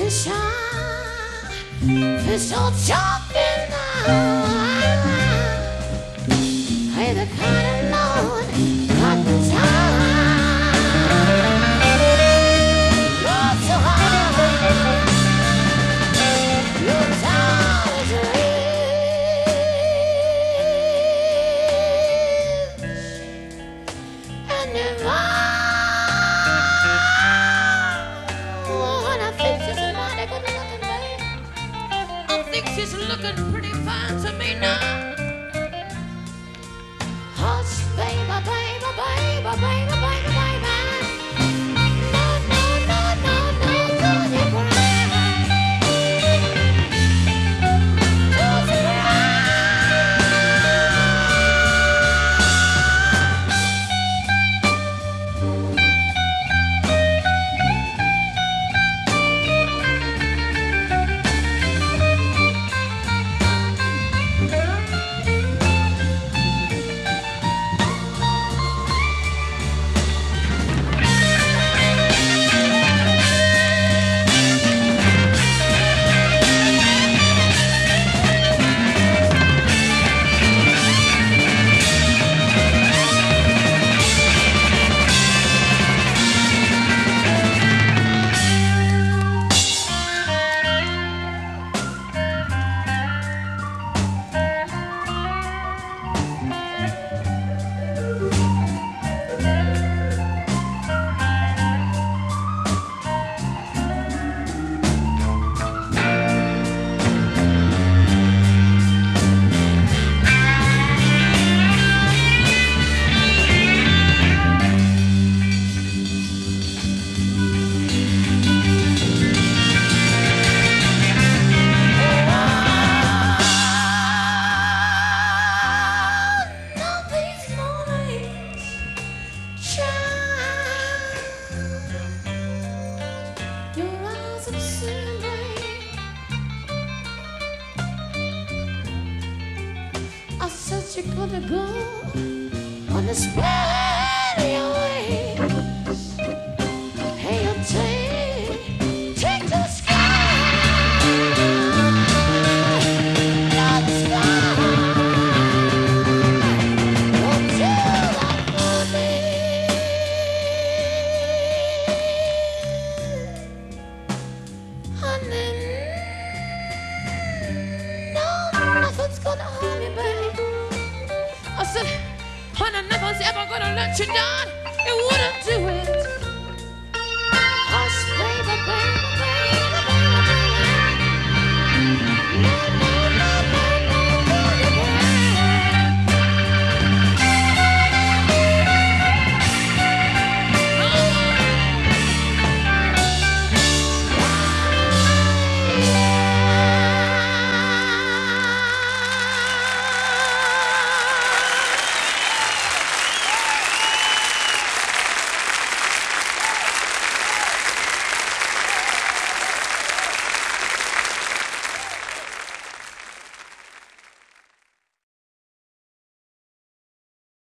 fish all chopping now. Hey, the cotton Lord, cotton time. Lord, so high, your time is rich, and if she's looking pretty fine to me now. Hush, baby, baby, baby, baby, baby, baby. No, no, no, no, no, don't you cry. Don't you you're gonna go on the spread of your wings. Hey, you'll take to the sky. Love the sky. Until that morning. Honey, no, nothing's gonna harm me, babe. I said, honey, nothing's ever gonna let you down. It wouldn't.